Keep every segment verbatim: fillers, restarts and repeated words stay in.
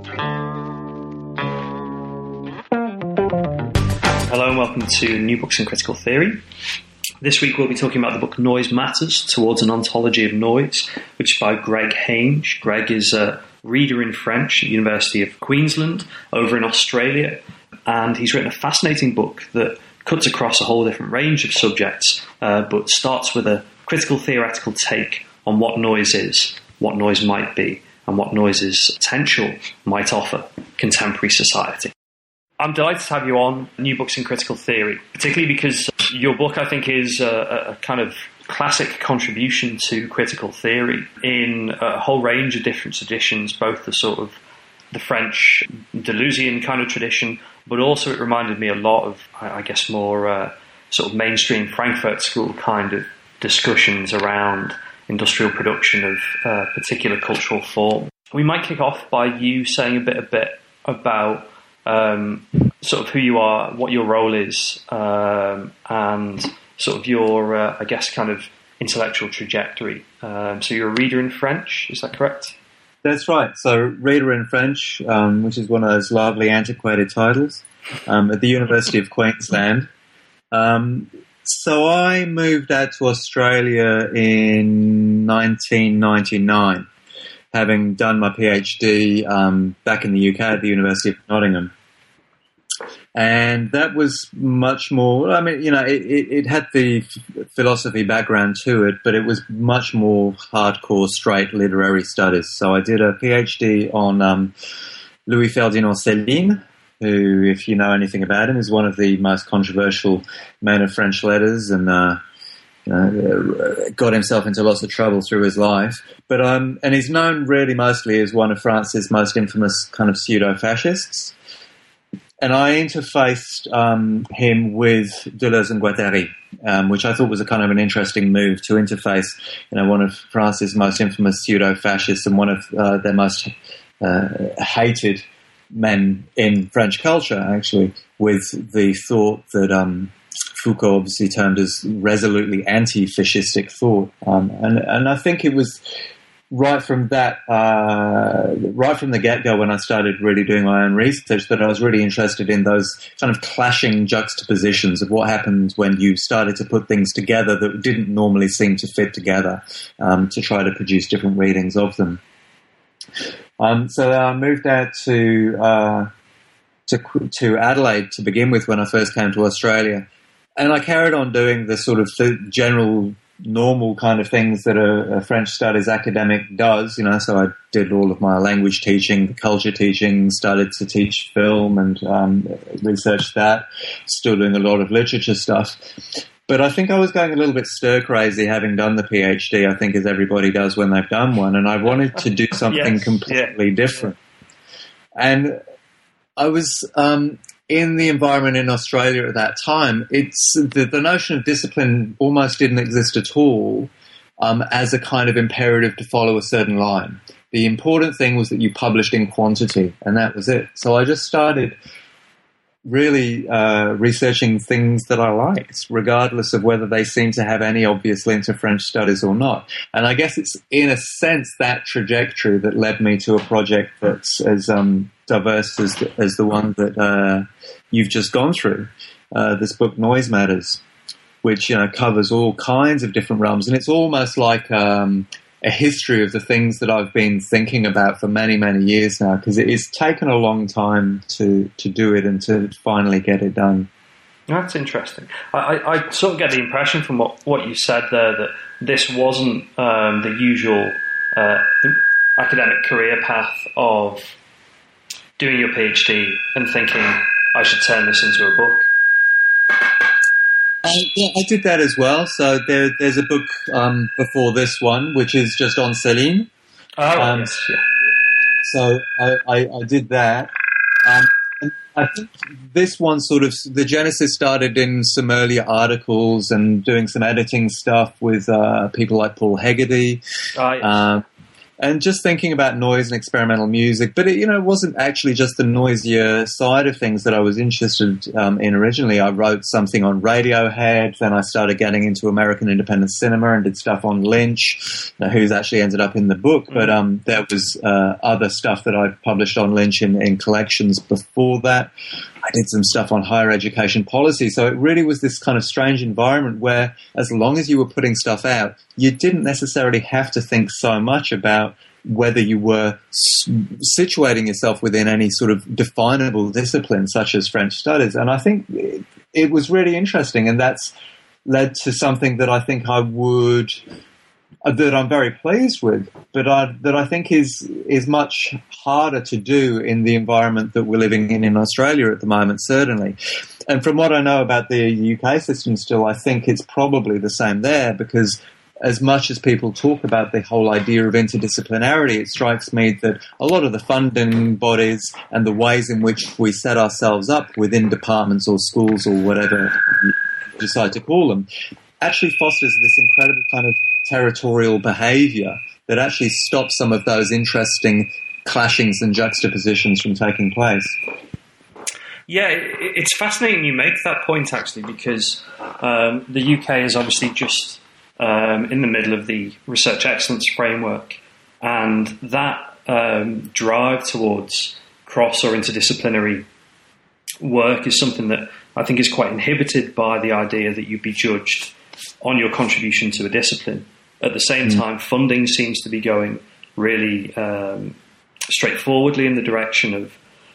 Hello and welcome to New Books in Critical Theory. This week we'll be talking about the book Noise Matters, Towards an Ontology of Noise, which is by Greg Hange. Greg is a reader in French at the University of Queensland over in Australia, and he's written a fascinating book that cuts across a whole different range of subjects, uh, but starts with a critical theoretical take on what noise is, what noise might be, and what noise's potential might offer contemporary society. I'm delighted to have you on New Books in Critical Theory, particularly because your book, I think, is a, a kind of classic contribution to critical theory in a whole range of different traditions, both the sort of the French Deleuzian kind of tradition, but also it reminded me a lot of, I guess, more uh, sort of mainstream Frankfurt School kind of discussions around industrial production of uh, particular cultural form. We might kick off by you saying a bit, a bit about Um, sort of who you are, what your role is, um, and sort of your, uh, I guess, kind of intellectual trajectory. Um, so you're a reader in French, is that correct? That's right. So reader in French, um, which is one of those lovely antiquated titles, um, at the University of Queensland. Um, so I moved out to Australia in nineteen ninety-nine. Having done my PhD um, back in the U K at the University of Nottingham. And that was much more, I mean, you know, it, it, it had the f- philosophy background to it, but it was much more hardcore, straight literary studies. So I did a PhD on um, Louis Ferdinand Céline, who, if you know anything about him, is one of the most controversial men of French letters, and uh, you know, got himself into lots of trouble through his life. But um, and he's known really mostly as one of France's most infamous kind of pseudo-fascists. And I interfaced um, him with Deleuze and Guattari, um, which I thought was a kind of an interesting move to interface, you know, one of France's most infamous pseudo-fascists and one of uh, their most uh, hated men in French culture, actually, with the thought that um, Foucault obviously termed as resolutely anti-fascistic thought. Um, and, and I think it was right from that, uh, right from the get-go when I started really doing my own research that I was really interested in those kind of clashing juxtapositions of what happens when you started to put things together that didn't normally seem to fit together, um, to try to produce different readings of them. Um, so I moved out to, uh, to, to Adelaide to begin with when I first came to Australia. And I carried on doing the sort of general normal kind of things that a, a French studies academic does, you know, so I did all of my language teaching, culture teaching, started to teach film and um, researched that, still doing a lot of literature stuff. But I think I was going a little bit stir-crazy having done the PhD, I think as everybody does when they've done one, and I wanted to do something yes, completely yeah. different. And I was... Um, in the environment in Australia at that time, it's the, the notion of discipline almost didn't exist at all um, as a kind of imperative to follow a certain line. The important thing was that you published in quantity, and that was it. So I just started really uh, researching things that I liked, regardless of whether they seemed to have any obvious link to French studies or not. And I guess it's, in a sense, that trajectory that led me to a project that's as um, diverse as the, as the one that uh, you've just gone through, uh, this book Noise Matters, which, you know, covers all kinds of different realms. And it's almost like um, a history of the things that I've been thinking about for many, many years now, because it has taken a long time to, to do it and to finally get it done. That's interesting. I, I, I sort of get the impression from what, what you said there that this wasn't um, the usual uh, academic career path of doing your PhD and thinking, I should turn this into a book. Uh, yeah, I did that as well. So there, there's a book um, before this one, which is just on Céline. Oh, um, yes, yeah. So I, I, I did that. Um, and I think this one sort of, the genesis started in some earlier articles and doing some editing stuff with uh, people like Paul Hegarty. Oh, yes. um, and just thinking about noise and experimental music. But it, you know, it wasn't actually just the noisier side of things that I was interested um, in originally. I wrote something on Radiohead, then I started getting into American independent cinema and did stuff on Lynch, uh, who's actually ended up in the book. But um, there was uh, other stuff that I published on Lynch in, in collections before that. I did some stuff on higher education policy. So it really was this kind of strange environment where as long as you were putting stuff out, you didn't necessarily have to think so much about whether you were s- situating yourself within any sort of definable discipline such as French studies. And I think it, it was really interesting, and that's led to something that I think I would... that I'm very pleased with, but I, that I think is is much harder to do in the environment that we're living in in Australia at the moment, certainly. And from what I know about the U K system still, I think it's probably the same there, because as much as people talk about the whole idea of interdisciplinarity, it strikes me that a lot of the funding bodies and the ways in which we set ourselves up within departments or schools or whatever you decide to call them actually fosters this incredible kind of territorial behaviour that actually stops some of those interesting clashings and juxtapositions from taking place. Yeah, it's fascinating you make that point, actually, because um, the U K is obviously just um, in the middle of the research excellence framework, and that um, drive towards cross or interdisciplinary work is something that I think is quite inhibited by the idea that you'd be judged on your contribution to a discipline. At the same mm. time, funding seems to be going really um, straightforwardly in the direction of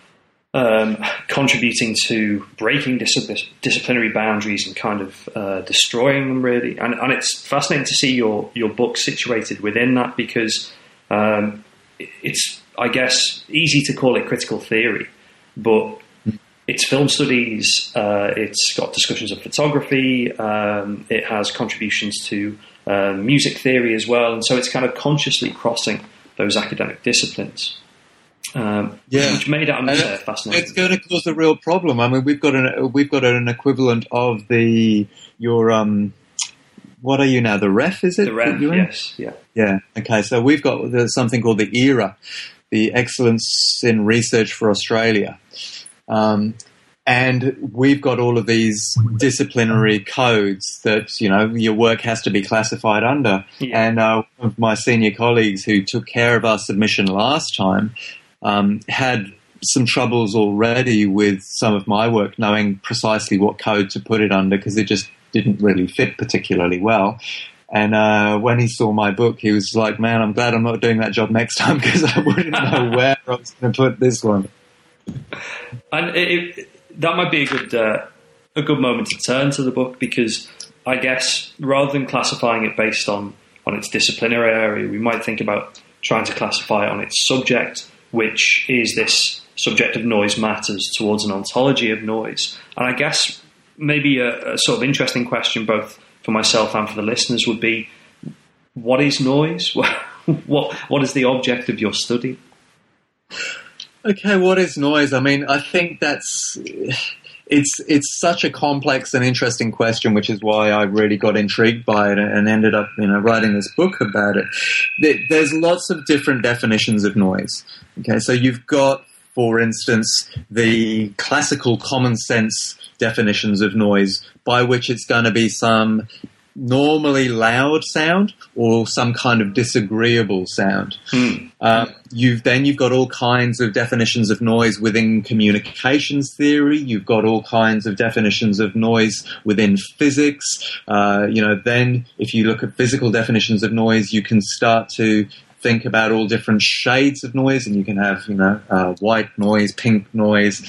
um, contributing to breaking dis- disciplinary boundaries and kind of uh, destroying them, really. And, and it's fascinating to see your, your book situated within that, because um, it's, I guess, easy to call it critical theory, but it's film studies, uh, it's got discussions of photography, um, it has contributions to um, music theory as well, and so it's kind of consciously crossing those academic disciplines. Um, yeah, which made it uh, fascinating. It's going to cause a real problem. I mean, we've got an we've got an equivalent of the your um, what are you now? The ref, is it? The ref, yes, yeah, yeah. Okay, so we've got something called the E R A, the Excellence in Research for Australia. Um, and we've got all of these disciplinary codes that, you know, your work has to be classified under. Yeah. And uh, one of my senior colleagues who took care of our submission last time um, had some troubles already with some of my work, knowing precisely what code to put it under, because it just didn't really fit particularly well. And uh, when he saw my book, he was like, man, I'm glad I'm not doing that job next time, because I wouldn't know where I was going to put this one. And it, it, that might be a good uh, a good moment to turn to the book, because I guess rather than classifying it based on, on its disciplinary area, we might think about trying to classify it on its subject, which is this subject of noise matters towards an ontology of noise. And I guess maybe a, a sort of interesting question, both for myself and for the listeners, would be, what is noise? what What is the object of your study? Okay, what is noise? I mean, I think that's it's it's such a complex and interesting question, which is why I really got intrigued by it and ended up, you know, writing this book about it. There's lots of different definitions of noise. Okay, so you've got, for instance, the classical common sense definitions of noise, by which it's going to be some normally loud sound or some kind of disagreeable sound. Hmm. Uh, you've then you've got all kinds of definitions of noise within communications theory. You've got all kinds of definitions of noise within physics. Uh, you know, then if you look at physical definitions of noise, you can start to think about all different shades of noise, and you can have, you know, uh, white noise, pink noise,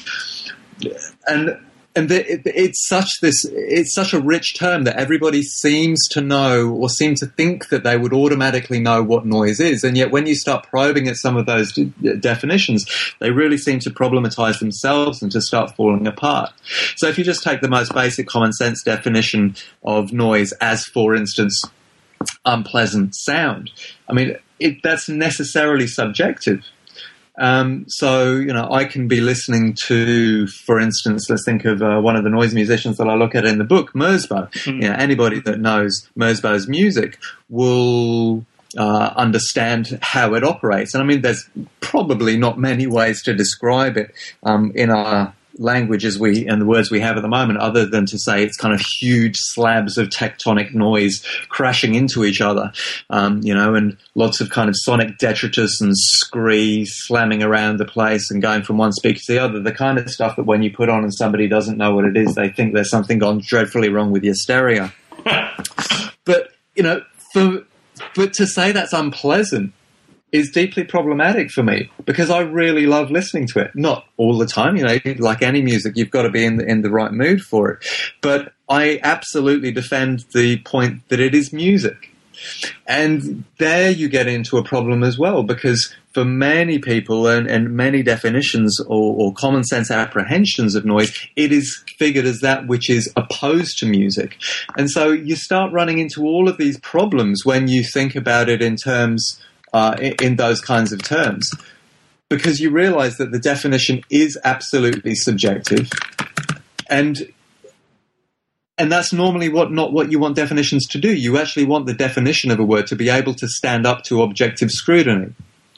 and And the, it, it's such this, it's such a rich term that everybody seems to know or seem to think that they would automatically know what noise is. And yet when you start probing at some of those de- definitions, they really seem to problematize themselves and to start falling apart. So if you just take the most basic common sense definition of noise as, for instance, unpleasant sound, I mean, it, that's necessarily subjective. Um, so, you know, I can be listening to, for instance, let's think of uh, one of the noise musicians that I look at in the book, Merzbow. Mm. You know, anybody that knows Merzbow's music will uh, understand how it operates. And I mean, there's probably not many ways to describe it um, in our language as we and the words we have at the moment, other than to say it's kind of huge slabs of tectonic noise crashing into each other, um, you know, and lots of kind of sonic detritus and scree slamming around the place and going from one speaker to the other. The kind of stuff that when you put on and somebody doesn't know what it is, they think there's something gone dreadfully wrong with your stereo. But, you know, for, but to say that's unpleasant is deeply problematic for me, because I really love listening to it. Not all the time, you know, like any music, you've got to be in the, in the right mood for it. But I absolutely defend the point that it is music. And there you get into a problem as well, because for many people and, and many definitions or, or common sense apprehensions of noise, it is figured as that which is opposed to music. And so you start running into all of these problems when you think about it in terms Uh, in, in those kinds of terms, because you realize that the definition is absolutely subjective, and and that's normally what not what you want definitions to do. You actually want the definition of a word to be able to stand up to objective scrutiny.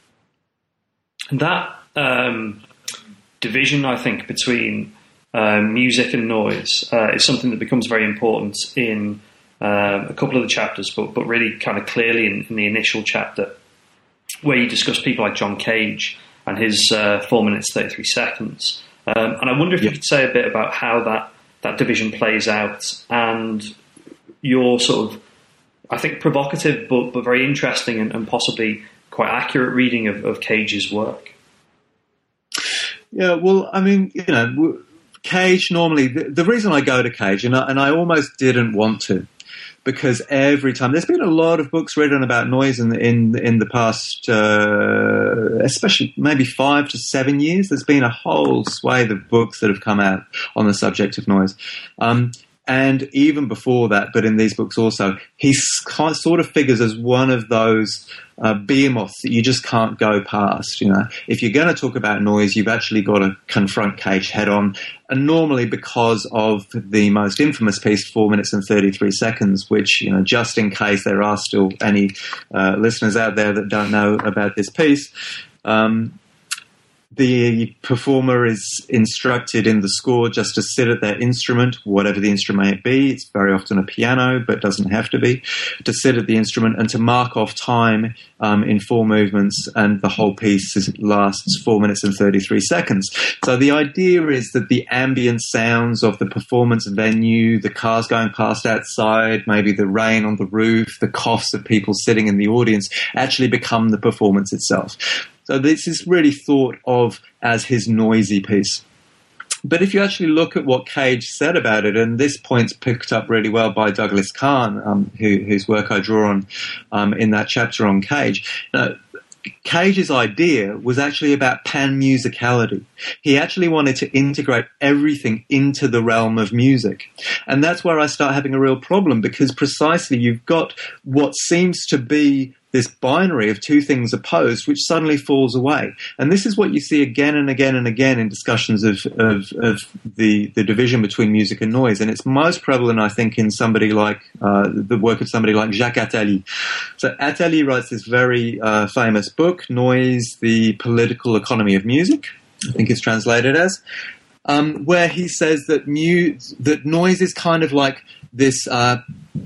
That um, division, I think, between uh, music and noise uh, is something that becomes very important in uh, a couple of the chapters, but but really kind of clearly in, in the initial chapter, where you discuss people like John Cage and his uh, four minutes, thirty-three seconds. Um, and I wonder if yeah. you could say a bit about how that, that division plays out and your sort of, I think, provocative but, but very interesting and, and possibly quite accurate reading of, of Cage's work. Yeah, well, I mean, you know, Cage normally, the, the reason I go to Cage, and I, and I almost didn't want to, because every time there's been a lot of books written about noise in the, in in the past, uh, especially maybe five to seven years. There's been a whole swathe of books that have come out on the subject of noise, um, and even before that, but in these books also, he sort of figures as one of those uh, behemoths that you just can't go past. You know, if you're going to talk about noise, you've actually got to confront Cage head on. And normally because of the most infamous piece, four minutes and thirty-three seconds, which, you know, just in case there are still any uh, listeners out there that don't know about this piece, um, the performer is instructed in the score just to sit at their instrument, whatever the instrument may be. It's very often a piano, but doesn't have to be. To sit at the instrument and to mark off time um, in four movements, and the whole piece is, lasts four minutes and thirty-three seconds. So the idea is that the ambient sounds of the performance venue, the cars going past outside, maybe the rain on the roof, the coughs of people sitting in the audience, actually become the performance itself. So this is really thought of as his noisy piece. But if you actually look at what Cage said about it, and this point's picked up really well by Douglas Kahn, um, who, whose work I draw on um, in that chapter on Cage, uh, Cage's idea was actually about pan-musicality. He actually wanted to integrate everything into the realm of music. And that's where I start having a real problem, because precisely you've got what seems to be this binary of two things opposed, which suddenly falls away. And this is what you see again and again and again in discussions of, of, of the, the division between music and noise. And it's most prevalent, I think, in somebody like uh, the work of somebody like Jacques Attali. So Attali writes this very uh, famous book, Noise, the Political Economy of Music, I think it's translated as, um, where he says that, mu- that noise is kind of like this Uh,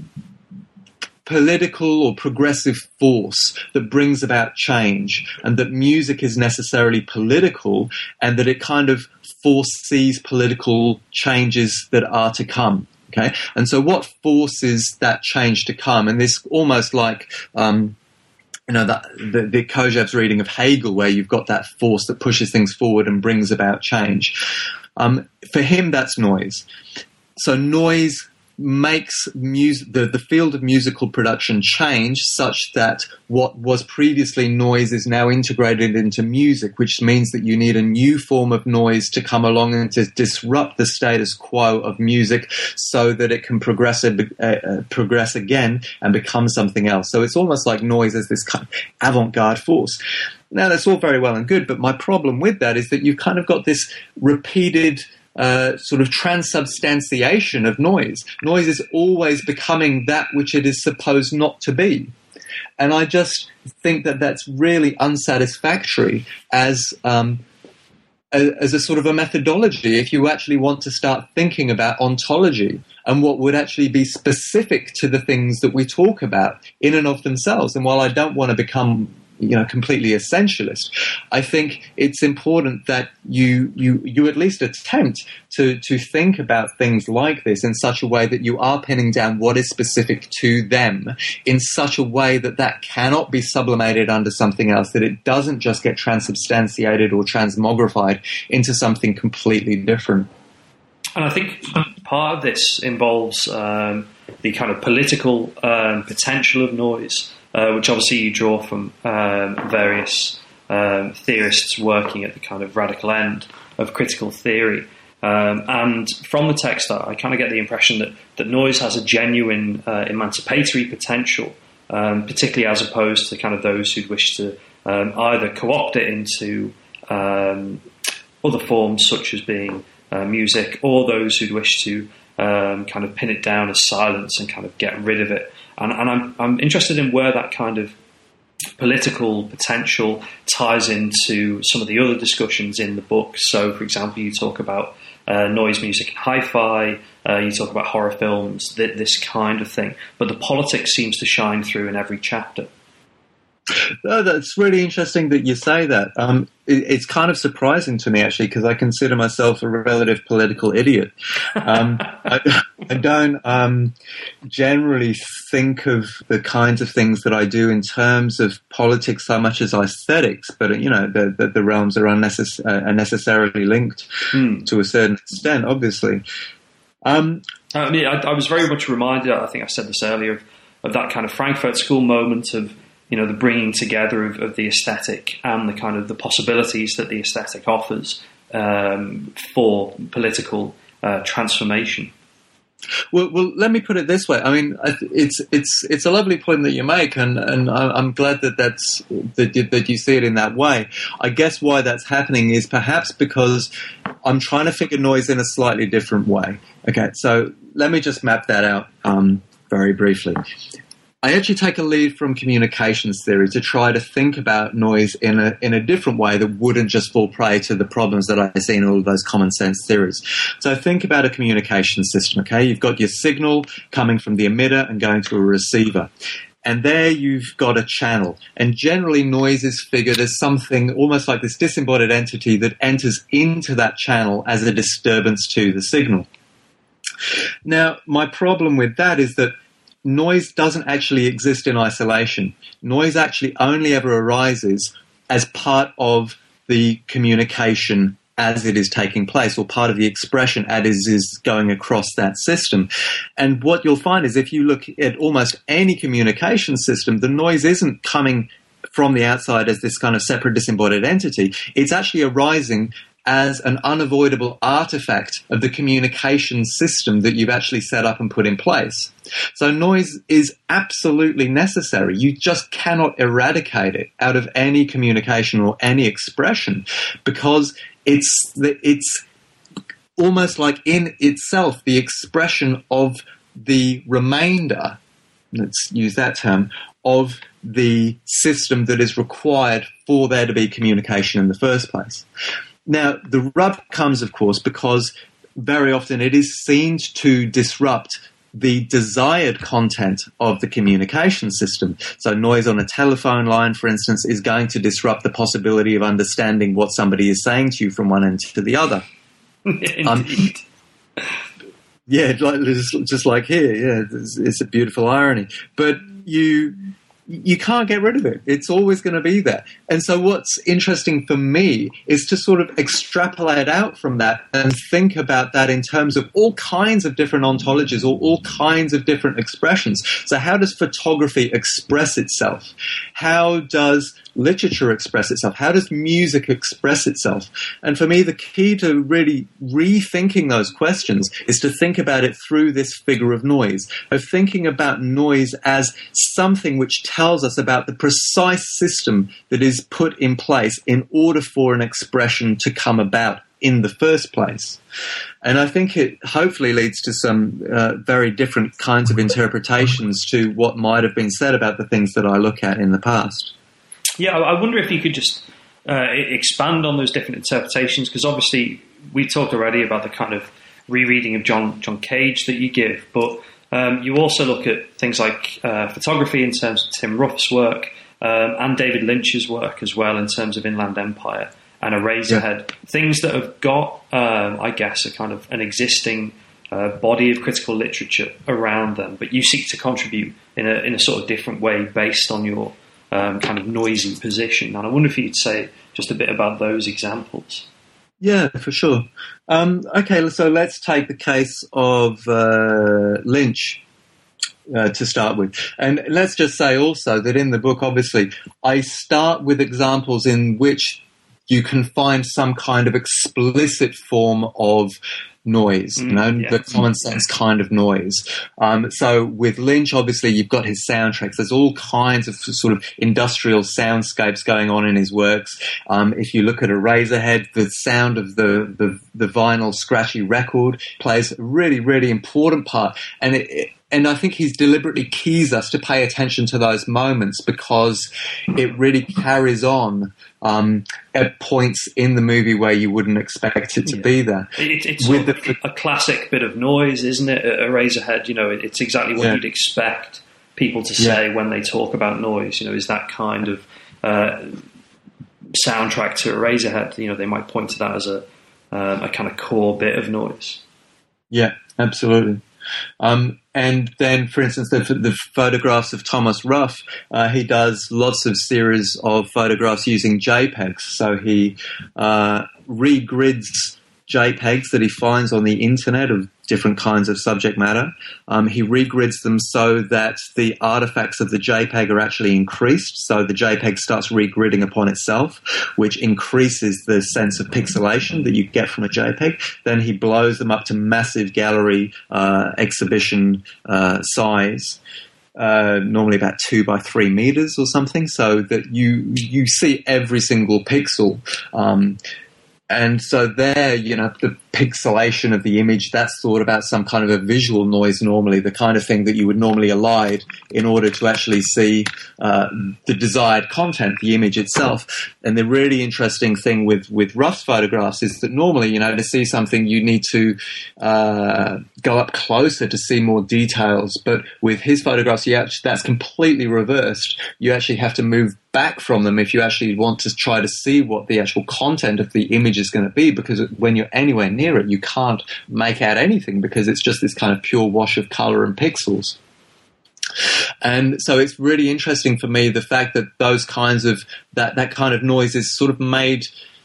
political or progressive force that brings about change, and that music is necessarily political, and that it kind of foresees political changes that are to come. Okay, and so what forces that change to come? And this almost like um, you know, the, the, the Kojève's reading of Hegel, where you've got that force that pushes things forward and brings about change. Um, for him, that's noise. So noise makes mus- the, the field of musical production change such that what was previously noise is now integrated into music, which means that you need a new form of noise to come along and to disrupt the status quo of music so that it can progress, uh, uh, progress again and become something else. So it's almost like noise as this kind of avant-garde force. Now, that's all very well and good, but my problem with that is that you've kind of got this repeated Uh, sort of transubstantiation of noise. Noise is always becoming that which it is supposed not to be. And I just think that that's really unsatisfactory as um, a, as a sort of a methodology if you actually want to start thinking about ontology and what would actually be specific to the things that we talk about in and of themselves. And while I don't want to become you know, completely essentialist, I think it's important that you you you at least attempt to to think about things like this in such a way that you are pinning down what is specific to them in such a way that that cannot be sublimated under something else, that it doesn't just get transubstantiated or transmogrified into something completely different. And I think part of this involves um, the kind of political um, potential of noise, Uh, which obviously you draw from um, various um, theorists working at the kind of radical end of critical theory. Um, and from the text, I kind of get the impression that, that noise has a genuine uh, emancipatory potential, um, particularly as opposed to kind of those who'd wish to um, either co-opt it into um, other forms such as being uh, music, or those who'd wish to um, kind of pin it down as silence and kind of get rid of it. And, and I'm, I'm interested in where that kind of political potential ties into some of the other discussions in the book. So, for example, you talk about uh, noise music and hi-fi, uh, you talk about horror films, th- this kind of thing. But the politics seems to shine through in every chapter. Oh, that's really interesting that you say that. Um, it, it's kind of surprising to me, actually, because I consider myself a relative political idiot. Um, I, I don't um, generally think of the kinds of things that I do in terms of politics so much as aesthetics, but, you know, the, the, the realms are unnecess- uh, unnecessarily linked mm. to a certain extent, obviously. Um, I mean, I, I was very much reminded, I think I said this earlier, of, of that kind of Frankfurt School moment of, you know, the bringing together of, of the aesthetic and the kind of the possibilities that the aesthetic offers um, for political uh, transformation. Well, well, let me put it this way. I mean, it's it's it's a lovely point that you make, and, and I'm glad that that's that you, that you see it in that way. I guess why that's happening is perhaps because I'm trying to figure noise in a slightly different way. Okay, so let me just map that out um, very briefly. I actually take a lead from communications theory to try to think about noise in a in a different way that wouldn't just fall prey to the problems that I see in all of those common sense theories. So think about a communication system, okay? You've got your signal coming from the emitter and going to a receiver. And there you've got a channel. And generally noise is figured as something almost like this disembodied entity that enters into that channel as a disturbance to the signal. Now, my problem with that is that noise doesn't actually exist in isolation. Noise actually only ever arises as part of the communication as it is taking place, or part of the expression as it is going across that system. And what you'll find is if you look at almost any communication system, the noise isn't coming from the outside as this kind of separate disembodied entity. It's actually arising as an unavoidable artifact of the communication system that you've actually set up and put in place. So noise is absolutely necessary. You just cannot eradicate it out of any communication or any expression, because it's the, it's almost like in itself the expression of the remainder, let's use that term, of the system that is required for there to be communication in the first place. Now, the rub comes, of course, because very often it is seen to disrupt the desired content of the communication system. So noise on a telephone line, for instance, is going to disrupt the possibility of understanding what somebody is saying to you from one end to the other. um, yeah, like, just, just like here, yeah, it's, it's a beautiful irony. But you... You can't get rid of it. It's always going to be there. And so what's interesting for me is to sort of extrapolate out from that and think about that in terms of all kinds of different ontologies or all kinds of different expressions. So how does photography express itself? How does literature express itself? How does music express itself? And for me, the key to really rethinking those questions is to think about it through this figure of noise, of thinking about noise as something which tells us about the precise system that is put in place in order for an expression to come about in the first place. And I think it hopefully leads to some uh, very different kinds of interpretations to what might have been said about the things that I look at in the past. Yeah, I wonder if you could just uh, expand on those different interpretations, because obviously we talked already about the kind of rereading of John John Cage that you give, but um, you also look at things like uh, photography in terms of Tim Ruff's work um, and David Lynch's work as well in terms of Inland Empire and Eraserhead, yeah. Things that have got, um, I guess, a kind of an existing uh, body of critical literature around them, but you seek to contribute in a in a sort of different way based on your um, kind of noisy position. And I wonder if you'd say just a bit about those examples. Yeah, for sure. Um, okay, so let's take the case of uh, Lynch. Uh, to start with. And let's just say also that in the book, obviously, I start with examples in which you can find some kind of explicit form of noise, you know, mm, yeah. the common sense kind of noise. Um, so with Lynch, obviously, you've got his soundtracks. There's all kinds of sort of industrial soundscapes going on in his works. Um, if you look at Eraserhead, the sound of the, the, the vinyl scratchy record plays a really, really important part. And it, it And I think he's deliberately keys us to pay attention to those moments because it really carries on um, at points in the movie where you wouldn't expect it to yeah. be there. It, it's With the, a classic bit of noise, isn't it? A Eraserhead, you know, it, it's exactly what yeah. you'd expect people to say yeah. when they talk about noise. You know, is that kind of uh, soundtrack to Eraserhead? You know, they might point to that as a um, a kind of core bit of noise. Yeah, absolutely. Um, and then, for instance, the, the photographs of Thomas Ruff, uh, he does lots of series of photographs using JPEGs. So he uh, regrids JPEGs that he finds on the internet of different kinds of subject matter. Um, he regrids them so that the artifacts of the JPEG are actually increased. So the JPEG starts regridding upon itself, which increases the sense of pixelation that you get from a JPEG. Then he blows them up to massive gallery uh, exhibition uh, size. Uh, normally about two by three meters or something, so that you you see every single pixel. Um, And so there, you know, the pixelation of the image, that's thought about some kind of a visual noise normally, the kind of thing that you would normally elide in order to actually see uh, the desired content, the image itself. And the really interesting thing with, with Ruff's photographs is that normally, you know, to see something, you need to uh, go up closer to see more details. But with his photographs, you actually, that's completely reversed. You actually have to move back from them if you actually want to try to see what the actual content of the image is going to be, because when you're anywhere near it, you can't make out anything because it's just this kind of pure wash of color and pixels. And so it's really interesting for me, the fact that those kinds of, that, that kind of noise is sort of made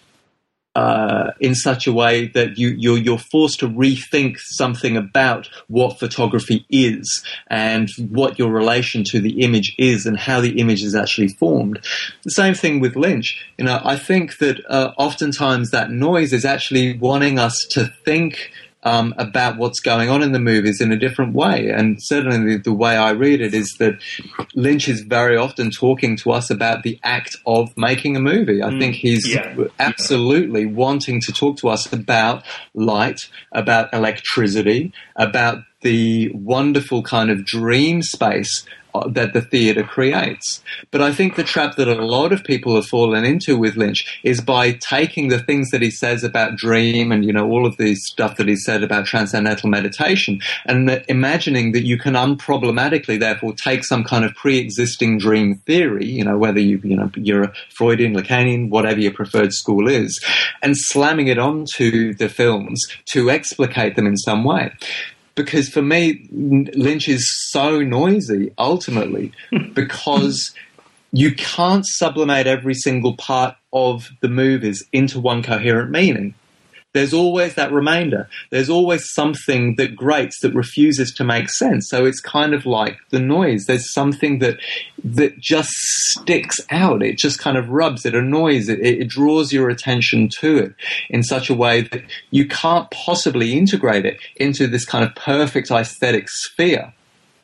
Uh, in such a way that you, you're, you're forced to rethink something about what photography is and what your relation to the image is and how the image is actually formed. The same thing with Lynch. You know, I think that uh, oftentimes that noise is actually wanting us to think Um, about what's going on in the movies in a different way. And certainly the, the way I read it is that Lynch is very often talking to us about the act of making a movie. I mm, think he's yeah. absolutely wanting to talk to us about light, about electricity, about the wonderful kind of dream space that the theatre creates. But I think the trap that a lot of people have fallen into with Lynch is by taking the things that he says about dream and, you know, all of the stuff that he said about transcendental meditation and that imagining that you can unproblematically therefore take some kind of pre-existing dream theory, you know, whether you, you know, you're a Freudian, Lacanian, whatever your preferred school is, and slamming it onto the films to explicate them in some way. Because for me, Lynch is so noisy, ultimately, because you can't sublimate every single part of the movies into one coherent meaning. there's always that remainder. There's always something that grates, that refuses to make sense. So it's kind of like the noise. There's something that that just sticks out. It just kind of rubs, it annoys, it, it draws your attention to it in such a way that you can't possibly integrate it into this kind of perfect aesthetic sphere.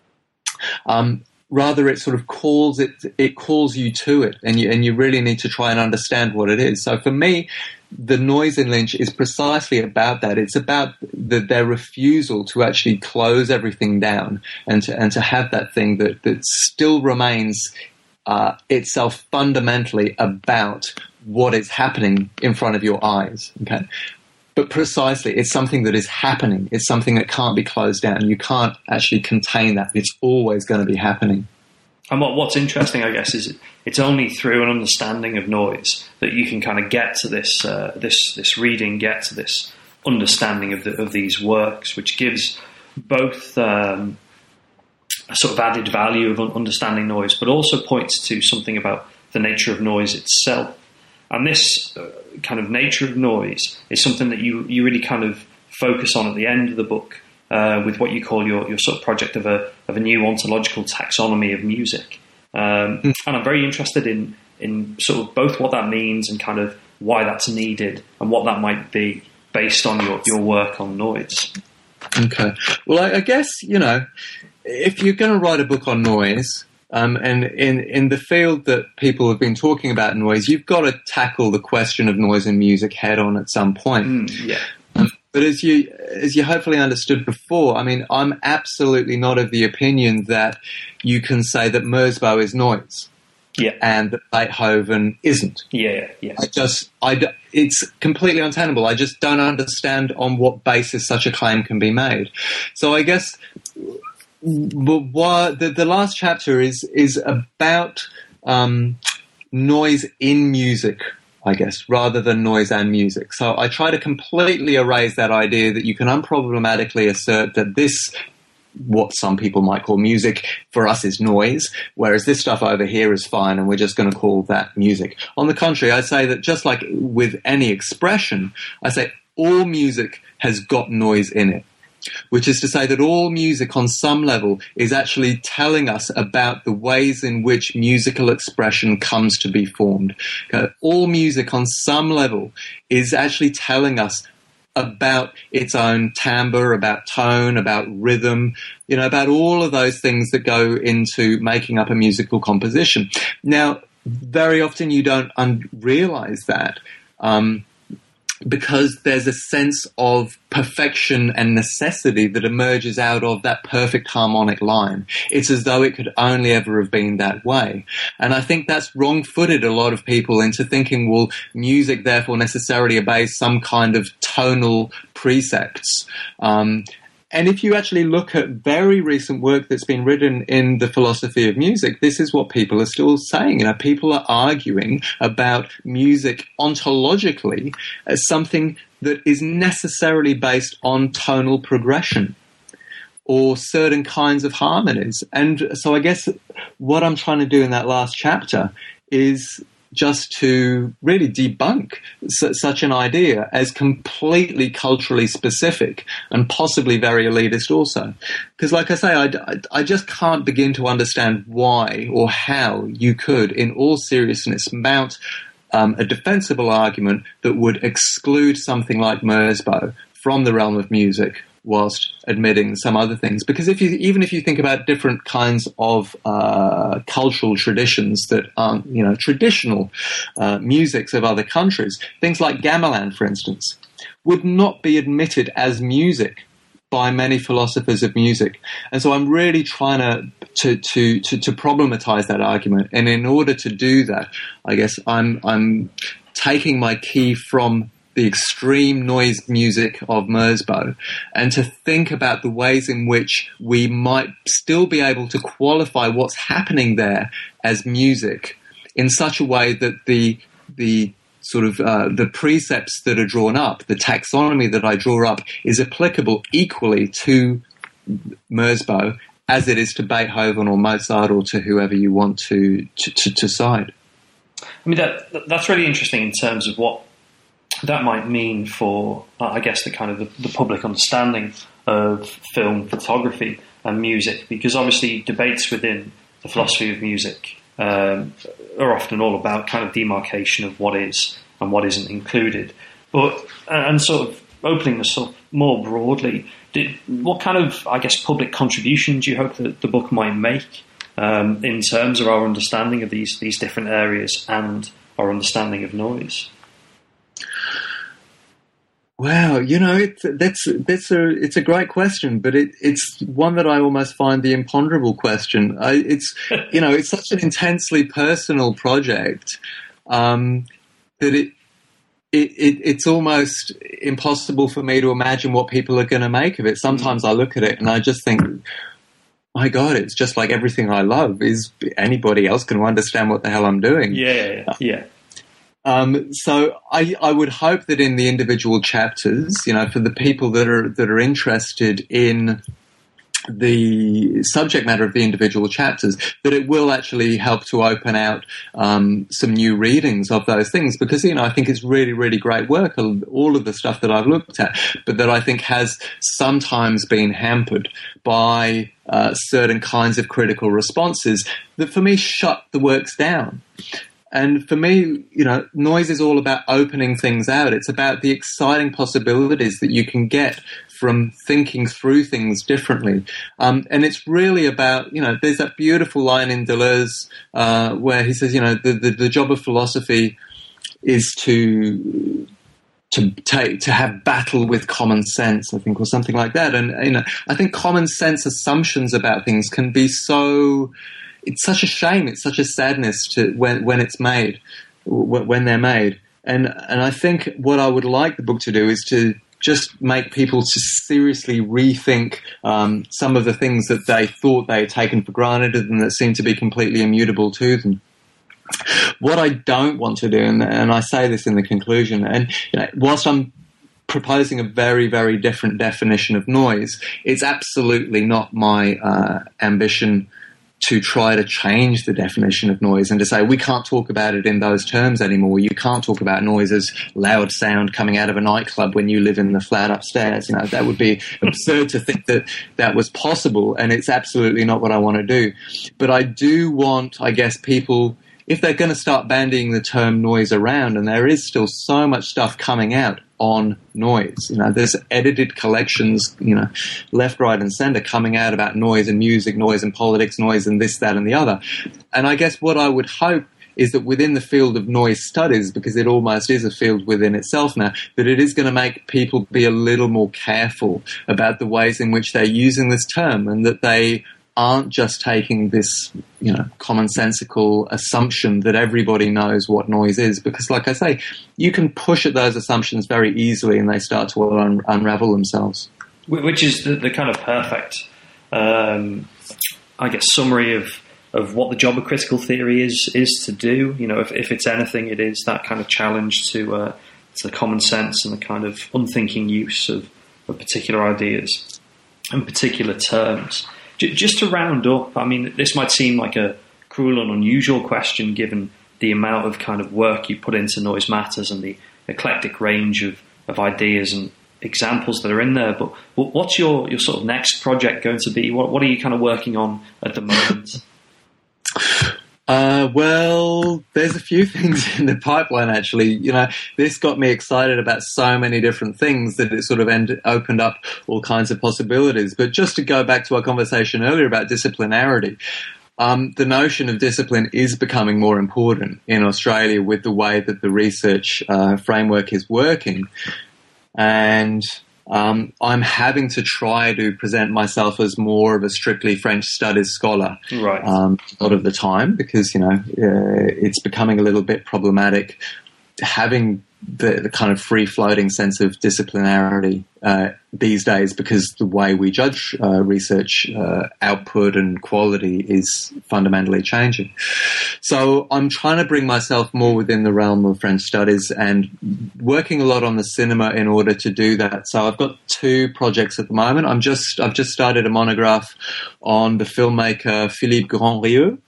Um, Rather, it sort of calls it, it calls you to it, and you, and you really need to try and understand what it is. So for me, the noise in Lynch is precisely about that. It's about the, their refusal to actually close everything down and to, and to have that thing that, that still remains uh, itself fundamentally about what is happening in front of your eyes. Okay. But precisely, it's something that is happening. It's something that can't be closed down. You can't actually contain that. It's always going to be happening. And what, what's interesting, I guess, is it's only through an understanding of noise that you can kind of get to this uh, this this reading, get to this understanding of the, of these works, which gives both um, a sort of added value of understanding noise, but also points to something about the nature of noise itself. And this uh, kind of nature of noise is something that you, you really kind of focus on at the end of the book uh, with what you call your, your sort of project of a of a new ontological taxonomy of music. Um, mm. And I'm very interested in in sort of both what that means and kind of why that's needed and what that might be based on your, your work on noise. Okay. Well, I, I guess, you know, if you're going to write a book on noise, Um, and in, in the field that people have been talking about noise, you've got to tackle the question of noise in music head on at some point. Mm, yeah. Um, but as you as you hopefully understood before, I mean, I'm absolutely not of the opinion that you can say that Merzbow is noise. Yeah. And that Beethoven isn't. Yeah, yeah. I just, I, it's completely untenable. I just don't understand on what basis such a claim can be made. So I guess... But what, the, the last chapter is is about um, noise in music, I guess, rather than noise and music. So I try to completely erase that idea that you can unproblematically assert that this, what some people might call music, for us is noise, whereas this stuff over here is fine and we're just going to call that music. On the contrary, I say that just like with any expression, I say all music has got noise in it. Which is to say that all music on some level is actually telling us about the ways in which musical expression comes to be formed. Okay? All music on some level is actually telling us about its own timbre, about tone, about rhythm, you know, about all of those things that go into making up a musical composition. Now, very often you don't un- realize that. Um, because there's a sense of perfection and necessity that emerges out of that perfect harmonic line. It's as though it could only ever have been that way. And I think that's wrong-footed a lot of people into thinking, well, music therefore necessarily obeys some kind of tonal precepts. Um, And if you actually look at very recent work that's been written in the philosophy of music, this is what people are still saying. You know, people are arguing about music ontologically as something that is necessarily based on tonal progression or certain kinds of harmonies. And so I guess what I'm trying to do in that last chapter is just to really debunk su- such an idea as completely culturally specific and possibly very elitist also. Because like I say, I, I, I just can't begin to understand why or how you could, in all seriousness, mount um, a defensible argument that would exclude something like Merzbow from the realm of music whilst admitting some other things. Because if you, even if you think about different kinds of uh, cultural traditions that aren't, you know, traditional uh, musics of other countries, things like gamelan, for instance, would not be admitted as music by many philosophers of music. And so I'm really trying to to to to, to problematize that argument. And in order to do that, I guess I'm I'm taking my key from the extreme noise music of Merzbow, and to think about the ways in which we might still be able to qualify what's happening there as music in such a way that the the sort of uh, the precepts that are drawn up, the taxonomy that I draw up, is applicable equally to Merzbow as it is to Beethoven or Mozart or to whoever you want to to, to, to cite. I mean, that that's really interesting in terms of what that might mean for, uh, I guess, the kind of the, the public understanding of film, photography, and music, because obviously debates within the philosophy of music um, are often all about kind of demarcation of what is and what isn't included. But and sort of opening this up more broadly, did, what kind of, I guess, public contribution do you hope that the book might make um, in terms of our understanding of these these different areas and our understanding of noise? Wow, you know, it's that's that's a it's a great question, but it, it's one that I almost find the imponderable question. I, it's you know, it's such an intensely personal project um, that it, it it it's almost impossible for me to imagine what people are going to make of it. Sometimes I look at it and I just think, my God, it's just like everything I love. Is anybody else going to understand what the hell I'm doing? Yeah, yeah. Um, so I, I would hope that in the individual chapters, you know, for the people that are that are interested in the subject matter of the individual chapters, that it will actually help to open out um, some new readings of those things, because, you know, I think it's really, really great work, all of the stuff that I've looked at, but that I think has sometimes been hampered by uh, certain kinds of critical responses that, for me, shut the works down. And for me, you know, noise is all about opening things out. It's about the exciting possibilities that you can get from thinking through things differently. Um, and it's really about, you know, there's that beautiful line in Deleuze uh, where he says, you know, the, the, the job of philosophy is to to take to have battle with common sense, I think, or something like that. And, you know, I think common sense assumptions about things can be so... It's such a shame. It's such a sadness to when when it's made, when they're made. And and I think what I would like the book to do is to just make people to seriously rethink um, some of the things that they thought they had taken for granted and that seem to be completely immutable to them. What I don't want to do, and, and I say this in the conclusion, and you know, whilst I'm proposing a very, very different definition of noise, it's absolutely not my uh, ambition to try to change the definition of noise and to say we can't talk about it in those terms anymore. You can't talk about noise as loud sound coming out of a nightclub when you live in the flat upstairs. You know, that would be absurd to think that that was possible, and it's absolutely not what I want to do. But I do want, I guess, people, if they're going to start bandying the term noise around, and there is still so much stuff coming out on noise. You know, there's edited collections, you know, left, right, and centre coming out about noise and music, noise and politics, noise and this, that, and the other. And I guess what I would hope is that within the field of noise studies, because it almost is a field within itself now, that it is going to make people be a little more careful about the ways in which they're using this term, and that they aren't just taking this, you know, commonsensical assumption that everybody knows what noise is. Because, like I say, you can push at those assumptions very easily and they start to un- unravel themselves. Which is the, the kind of perfect, um, I guess, summary of, of what the job of critical theory is is to do. You know, if, if it's anything, it is that kind of challenge to, uh, to the common sense and the kind of unthinking use of, of particular ideas and particular terms. Just to round up, I mean, this might seem like a cruel and unusual question given the amount of kind of work you put into Noise Matters and the eclectic range of, of ideas and examples that are in there. But what's your, your sort of next project going to be? What, what are you kind of working on at the moment? Uh, well, there's a few things in the pipeline, actually. You know, this got me excited about so many different things that it sort of ended, opened up all kinds of possibilities. But just to go back to our conversation earlier about disciplinarity, um, the notion of discipline is becoming more important in Australia with the way that the research uh, framework is working. And Um, I'm having to try to present myself as more of a strictly French studies scholar, right. um, a lot of the time, because, you know, uh, it's becoming a little bit problematic having the, the kind of free-floating sense of disciplinarity uh, these days, because the way we judge uh, research uh, output and quality is fundamentally changing. So I'm trying to bring myself more within the realm of French studies and working a lot on the cinema in order to do that. So I've got two projects at the moment. I'm just I've just started a monograph on the filmmaker Philippe Grandrieux,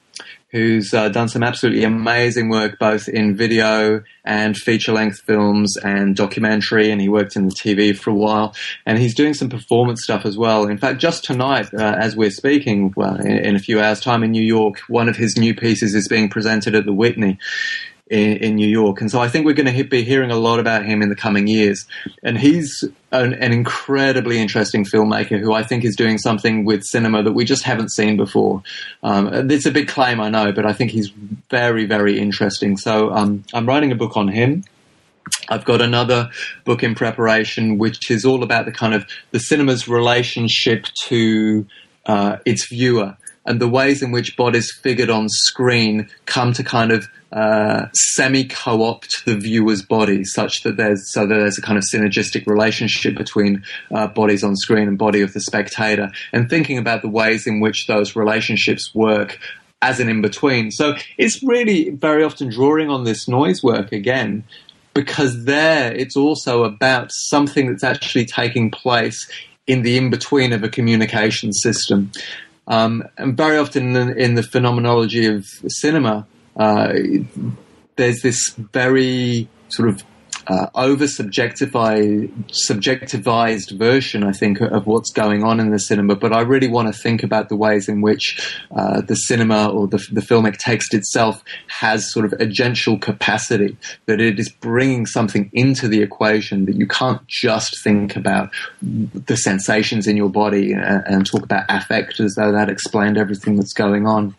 who's uh, done some absolutely amazing work both in video and feature-length films and documentary, and he worked in the T V for a while, and he's doing some performance stuff as well. In fact, just tonight, uh, as we're speaking, well, in, in a few hours' time in New York, one of his new pieces is being presented at the Whitney in, in New York. And so I think we're going to be hearing a lot about him in the coming years. And he's an, an incredibly interesting filmmaker who I think is doing something with cinema that we just haven't seen before. Um, it's a big claim, I know, but I think he's very, very interesting. So um, I'm writing a book on him. I've got another book in preparation, which is all about the kind of the cinema's relationship to uh, its viewer and the ways in which bodies figured on screen come to kind of uh, semi-co-opt the viewer's body, such that there's so that there's a kind of synergistic relationship between uh, bodies on screen and body of the spectator, and thinking about the ways in which those relationships work as an in-between. So it's really very often drawing on this noise work again, because there it's also about something that's actually taking place in the in-between of a communication system. Um, and very often in the, in the phenomenology of cinema, uh, there's this very sort of uh, over-subjectified, subjectivized version, I think, of what's going on in the cinema. But I really want to think about the ways in which uh, the cinema or the, the filmic text itself has sort of agential capacity, that it is bringing something into the equation, that you can't just think about the sensations in your body and, and talk about affect as though that explained everything that's going on.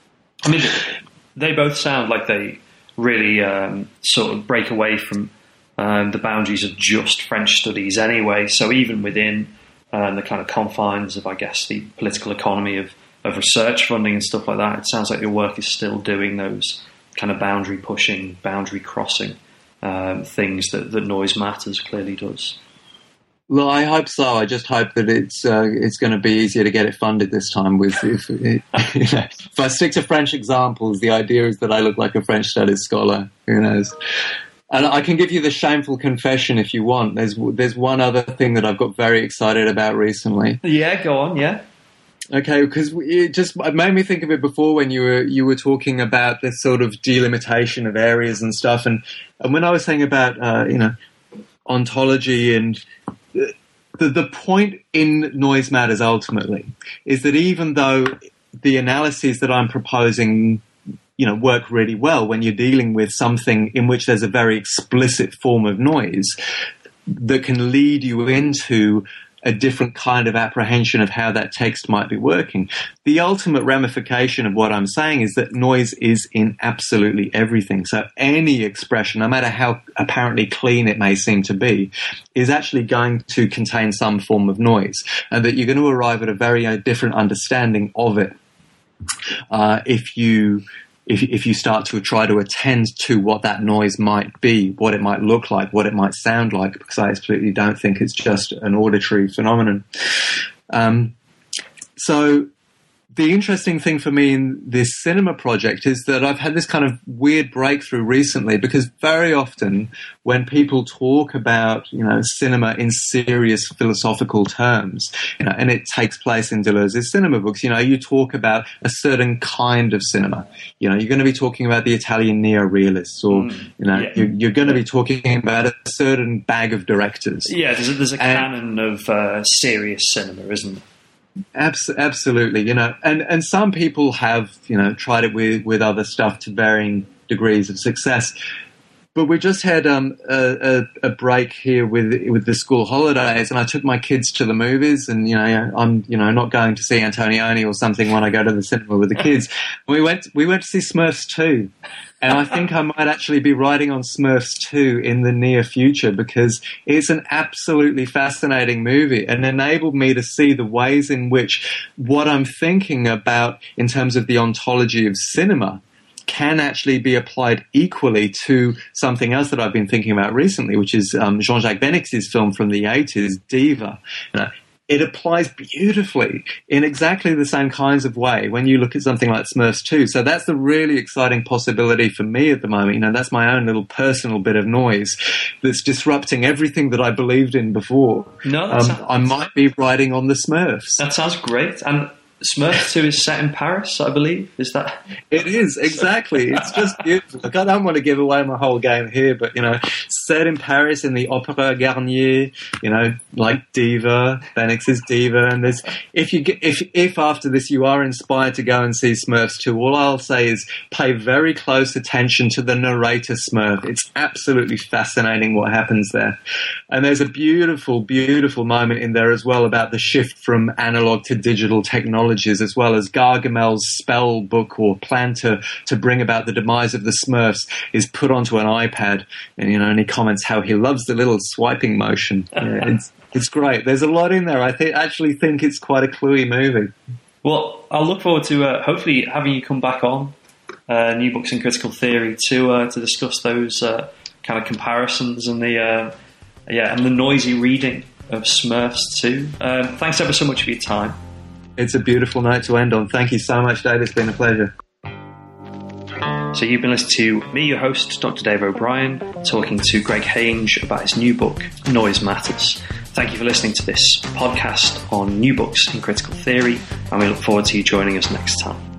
I mean, they both sound like they really um, sort of break away from Um, the boundaries of just French studies anyway. So even within um, the kind of confines of, I guess, the political economy of, of research funding and stuff like that, it sounds like your work is still doing those kind of boundary pushing, boundary crossing um, things that, that Noise Matters clearly does. Well, I hope so. I just hope that it's uh, it's going to be easier to get it funded this time. With if, it, you know, if I stick to French examples, the idea is that I look like a French studies scholar. Who knows? And I can give you the shameful confession if you want. There's there's one other thing that I've got very excited about recently. Yeah, go on. Yeah. Okay, because it just it made me think of it before when you were you were talking about this sort of delimitation of areas and stuff, and and when I was saying about uh, you know ontology and the the point in Noise Matters ultimately is that even though the analyses that I'm proposing, you know, work really well when you're dealing with something in which there's a very explicit form of noise that can lead you into a different kind of apprehension of how that text might be working. The ultimate ramification of what I'm saying is that noise is in absolutely everything. So any expression, no matter how apparently clean it may seem to be, is actually going to contain some form of noise, and that you're going to arrive at a very uh, different understanding of it uh, if you If, if you start to try to attend to what that noise might be, what it might look like, what it might sound like, because I absolutely don't think it's just an auditory phenomenon. Um, so the interesting thing for me in this cinema project is that I've had this kind of weird breakthrough recently, because very often when people talk about, you know, cinema in serious philosophical terms, you know, and it takes place in Deleuze's cinema books, you know, you talk about a certain kind of cinema. You know, you're going to be talking about the Italian neo-realists, or, mm, you know, yeah. you're, you're going to be talking about a certain bag of directors. Yeah, there's a, there's a and, canon of uh, serious cinema, isn't there? Abs- absolutely, you know, and, and some people have, you know, tried it with, with other stuff to varying degrees of success. But we just had um, a, a, a break here with with the school holidays, and I took my kids to the movies. And you know, I'm you know not going to see Antonioni or something when I go to the cinema with the kids. we went we went to see Smurfs two, and I think I might actually be writing on Smurfs two in the near future, because it's an absolutely fascinating movie and enabled me to see the ways in which what I'm thinking about in terms of the ontology of cinema can actually be applied equally to something else that I've been thinking about recently, which is um, Jean-Jacques Benix's film from the eighties, Diva. You know, it applies beautifully in exactly the same kinds of way when you look at something like Smurfs two. So that's the really exciting possibility for me at the moment. You know, that's my own little personal bit of noise that's disrupting everything that I believed in before. No, um, sounds, I might be writing on the Smurfs. That sounds great. And Smurfs two is set in Paris, I believe. Is that? It is, exactly. It's just beautiful. Like, I don't want to give away my whole game here, but, you know, set in Paris in the Opéra Garnier, you know, like Diva, Phoenix's Diva, and there's, if you get, if, if after this you are inspired to go and see Smurfs two, all I'll say is pay very close attention to the narrator Smurf. It's absolutely fascinating what happens there. And there's a beautiful, beautiful moment in there as well about the shift from analog to digital technologies, as well as Gargamel's spell book or plan to, to bring about the demise of the Smurfs is put onto an iPad. And, you know, and he comments how he loves the little swiping motion. Yeah, it's, it's great. There's a lot in there. I th- actually think it's quite a cluey movie. Well, I'll look forward to uh, hopefully having you come back on uh, New Books in Critical Theory to uh, to discuss those uh, kind of comparisons and the uh, yeah and the noisy reading of Smurfs two. Um, thanks ever so much for your time. It's a beautiful note to end on. Thank you so much, Dave. It's been a pleasure. So you've been listening to me, your host, Doctor Dave O'Brien, talking to Greg Hange about his new book, Noise Matters. Thank you for listening to this podcast on new books in critical theory, and we look forward to you joining us next time.